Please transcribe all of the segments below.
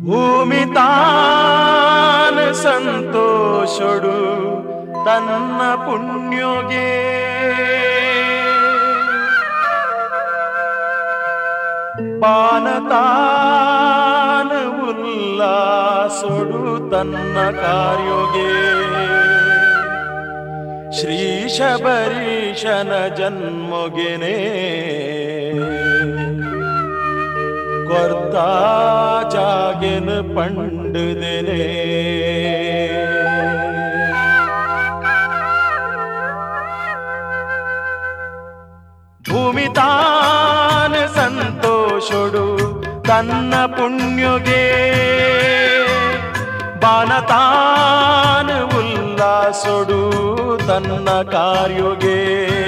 ಭೂಮಿ ತಾನ ಸಂತೋಷಡು ತನ್ನ ಪುಣ್ಯೋಗೆ ಬಾನತಾನ ಉಲ್ಲಾಸೊಡು ತನ್ನ ಕಾರ್ಯೋಗೆ ಶ್ರೀ ಶಬರೀಶನ ಜನ್ಮೊಗೆನೆ ಕೊರ್ತಾ ಜಾಗೆನ ಪಂಡದೆನೆ ಭೂಮಿ ತಾನ ಸಂತೋಷಡು ತನ್ನ ಪುಣ್ಯೋಗೆ ಬಾನತಾನ ಉಲ್ಲಾಸೊಡು ತನ್ನ ಕಾರ್ಯೋಗೆ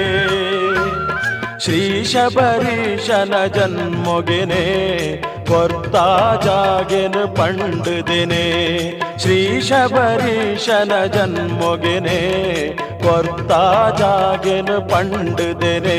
ಶ್ರೀ ಶಬರೀಶನ ಜನ್ಮೊಗೆನೆ ಕೊರ್ತಾ ಜಾಗೆನ ಪಂಡದೆನೆ ಶ್ರೀ ಶಬರೀಶನ ಜನ್ಮೊಗೆನೆ ಕೊರ್ತಾ ಜಾಗೆನ ಪಂಡದೆನೆ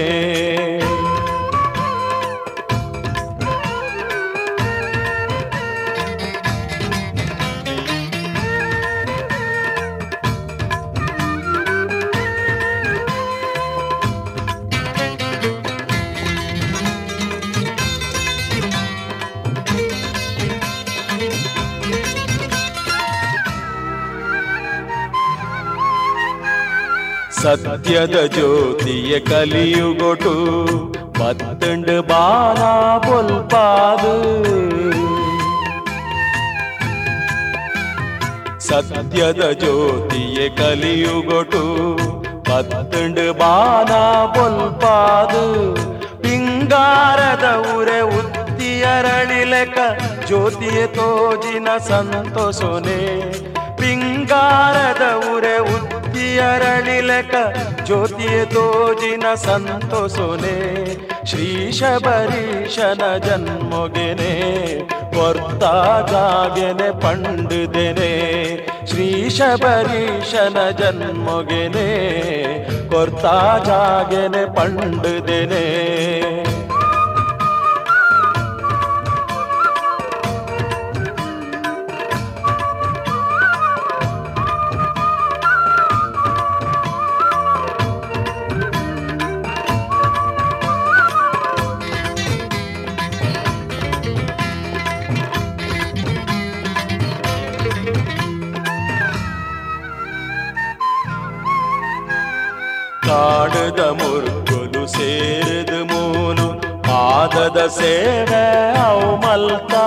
ಸತ್ಯದ ಜ್ಯೋತಿಯ ಕಲಿಯುಗೊಟು ಪತ್ತಂಡು ಬಾಲ ಬೊಲ್ಪಾದು ಸತ್ಯದ ಜ್ಯೋತಿಯ ಕಲಿಯುಗೊಟು ಪತ್ತಂಡು ಬಾಲ ಬೊಲ್ಪಾದು ಪಿಂಗಾರದ ಉರೆ ಉತ್ತಿಯರಳಿಲೆಕ ಜ್ಯೋತಿಯ ತೋಜಿನ ಸಂತೋಷನೆ ಪಿಂಗಾರದ ಉರೆ ಅರಳಿಲೆಕ ಜ್ಯೋತಿಯ ತೋಜಿನ ಸಂತೋಷನೆ ಶ್ರೀ ಶಬರೀಶನ ಜನ್ಮೊಗೆನೆ ಕೊರ್ತಾ ಜಾಗೆನೆ ಪಂಡದೆನೆ ಶ್ರೀ ಶಬರೀಶನ ಜನ್ಮೊಗೆನೆ ಕೊರ್ತಾ ಜಾಗೆನೆ ಪಂಡದೆನೆ ಕಾಡದ ಮುರುಕುಲು ಸೇರಿದ ಮೂನು ಪಾದದ ಸೇವೆ ಅವು ಮಲ್ತಾ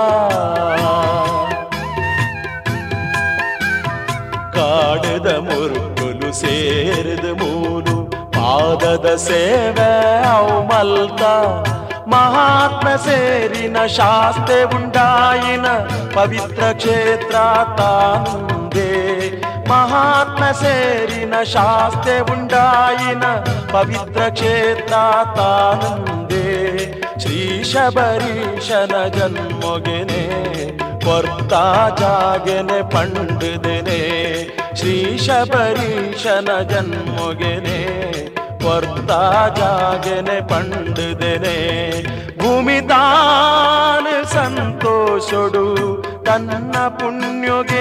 ಕಾಡದ ಮುರುಕುಲು ಸೇರಿದ ಮೂನು ಪಾದದ ಸೇವೆ ಅವು ಮಲ್ತಾ ಮಹಾತ್ಮ ಸೇರಿನ ಶಾಸ್ತೆ ಉಂಡಾಯಿನ ಪವಿತ್ರ ಕ್ಷೇತ್ರ ತಾನುಂದೇ ಮಹಾತ್ಮ ಸೇರಿನ ಶಾಸ್ತೆ ಉಂಡಾಯಿನ ಪವಿತ್ರ ಕ್ಷೇತ್ರ ತಾನುಂದೇ ಶ್ರೀ ಶಬರೀಶನ ಜನ್ಮೊಗೆನೆ ಕೊರ್ತಾ ಜಾಗೆನೆ ಪಂಡದೆನೆ ಶ್ರೀ ಶಬರೀಶನ ಜನ್ಮೊಗೆನೆ ಕೊರ್ತಾ ಜಾಗೆನೆ ಪಂಡದೆನೆ ಭೂಮಿ ತಾನ ಸಂತೋಷಡು ತನ್ನ ಪುಣ್ಯೋಗೆ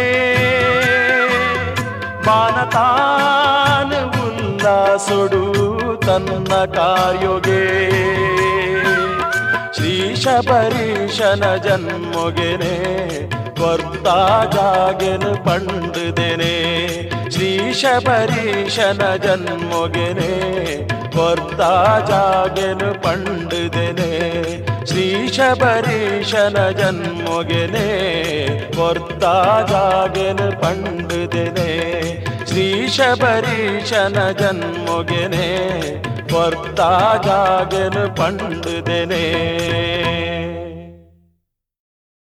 ಬಾನತಾನ ಉಲ್ಲಾಸೊಡು ತನ್ನ ಕಾರ್ಯೋಗೆ ಶ್ರೀ ಶಬರೀಶನ ಜನ್ಮೊಗೆನೆ ಕೊರ್ತಾ ಜಾಗೆನ ಪಂಡದೆನೆ ಶ್ರೀ ಶಬರೀಶನ ಜನ್ಮೊಗೆನೆ ಕೊರ್ತಾ ಜಾಗೆನ ಪಂಡದೆನೆ ಶ್ರೀ ಶಬರೀಶನ ಜನ್ಮೊಗೆನೆ ಕೊರ್ತಾ ಜಾಗೆನ ಪಂಡದೆನೆ ಶ್ರೀ ಶಬರೀಶನ ಜನ್ಮೊಗೆನೆ ಕೊರ್ತಾ ಜಾಗೆನ ಪಂಡದೆನೆ